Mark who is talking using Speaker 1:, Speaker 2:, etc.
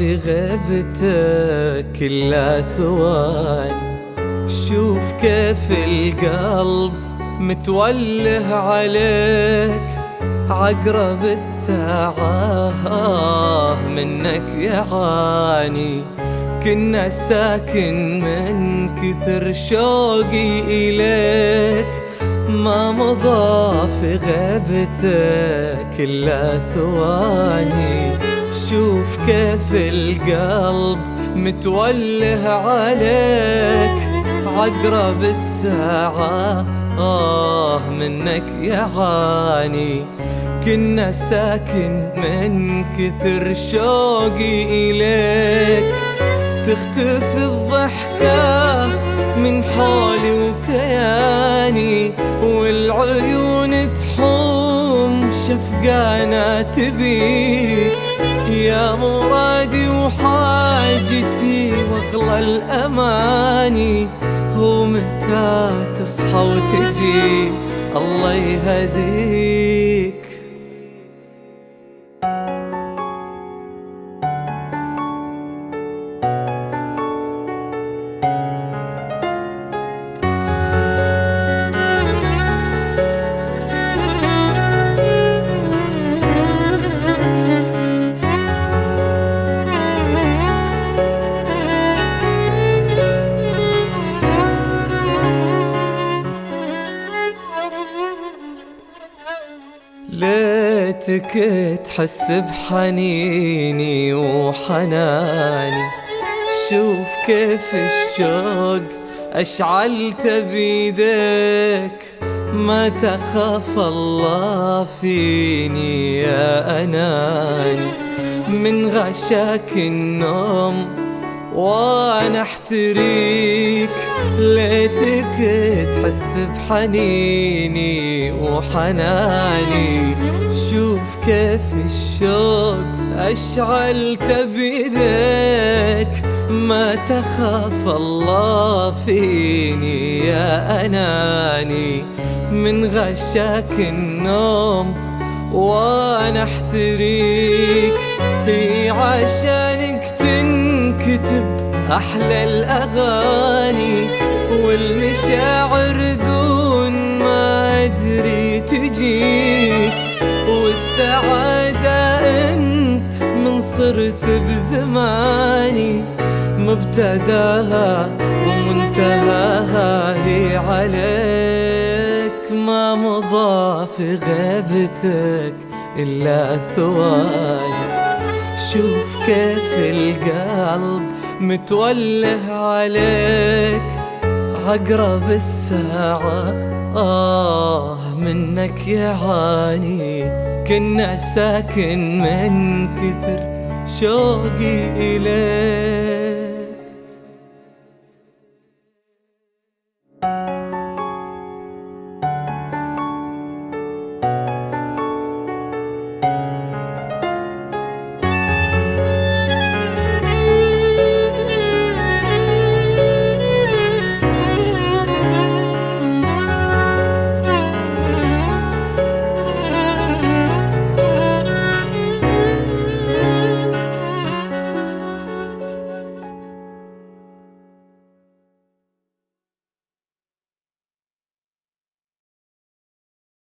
Speaker 1: في غيبتك كلها ثواني. شوف كيف القلب متوله عليك، عقرب الساعة منك يعاني. كنا ساكن من كثر شوقي إليك، ما مضى في غيبتك إلا ثواني. شوف كيف القلب متوله عليك، عقرب الساعة منك يعاني. كنا ساكن من كثر شوقي إليك، تختفي الضحكة من حولي وكياني، والعيون تحوم شفقانا تبيك. يا مرادي وحاجتي واغلى الأماني، ومتى تصحى وتجي الله يهديك. ليتك تحس بحنيني وحناني. شوف كيف الشوق أشعلت بيدك، ما تخاف الله فيني يا أناني. من غشاك النوم وانا احتريك، ليتك تحس بحنيني وحناني. شوف كيف الشوق أشعلت بيدك، ما تخاف الله فيني يا أناني. من غشاك النوم وانا احتريك، هي عشانك تنكتب أحلى الأغاني، والمشاعر دون ما أدري تجيك. والسعادة أنت من صرت بزماني، مبتداها ومنتهاها هي عليك. ما مضى في غيبتك إلا ثواني. شوف كيف القلب متوله عليك، عقرب الساعة منك يعاني. كنا ساكن من كثر شوقي إليك.